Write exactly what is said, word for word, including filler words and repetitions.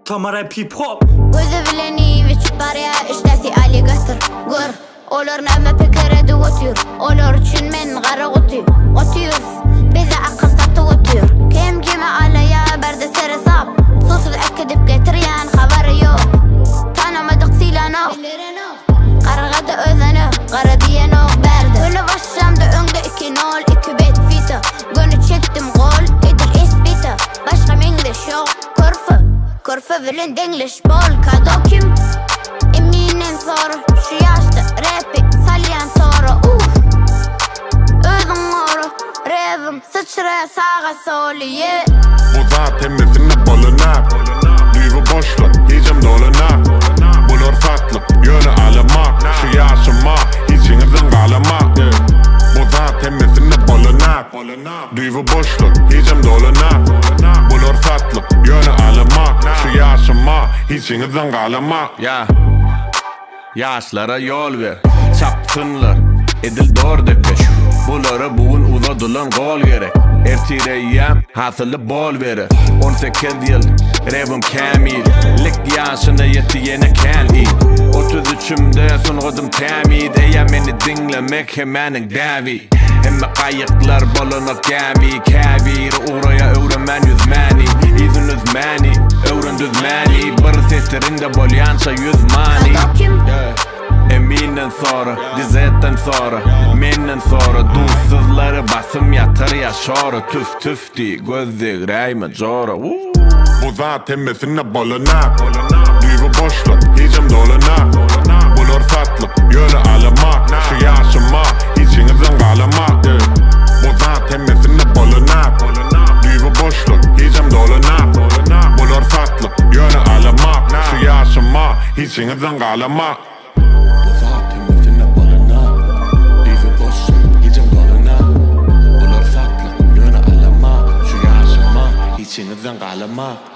Tamara P-pop. Gözü bileni ve çıparya iştesi Ali götür gör. Olorun ama pekere de otuyor. Olor için men gara otuyor. Otuyor bize akıl satı otuyor. Kim kime alaya berde sere sap. Susuz ekidip getiriyen haber yok. Tanımadık silano. Kargada özene kara diyen o berde. Günü başlamda önde iki nol iki bet fita. Günü çektim gol edil ispita. Başka English yok kurfu. Kurfu vilin English bol kado kim? Eminen soru şu yaşta rapi salyan soru. Uff özün oru revim sıçraya sağa solu yeah. Bu zaten mesine boluna. Düğü boşluk hicim doluna. Bulur fatlık yönü alama. Şu yaşıma içinizden kalama. Bu zaten mesine boluna. Düğü boşluk hicim doluna. Bulur fatlık yönü alama. Şu yaşıma içinizden kalama. Ya yaşlara yol ver, çapsınlar, edil doğru depeş. Bulara bugün uzadılan gol gerek. Ertireyem hasılı bol verir. on sekiz yıl revim kamil. Lik yaşına yetiyene kel iyi. otuz üçümde sunğudım tamid. Eya beni dinlemek hemenin davi. Hemme kayıklar balınıp gami. Kaviri oraya öğrenmen yüzmani. İzin üzmani, öğren düzmani. Bir seslerinde bol yansa yüz mani. Eminen sonra, dizetten sonra, menden sonra. Duysuzları basım yatır yaşara. Tüf tüf di, gözlük reyme jora. Bu zaten mesine boluna. Düğü boşluk, hicim doluna. Bulur fatlık, yönü alama. Şu yaşıma, içinizden kalama. Bu zaten mesine boluna. Düğü boşluk, hicim doluna. Bulur fatlık, yönü alama. Şu yaşıma, içinizden kalama. İçinizden kalama.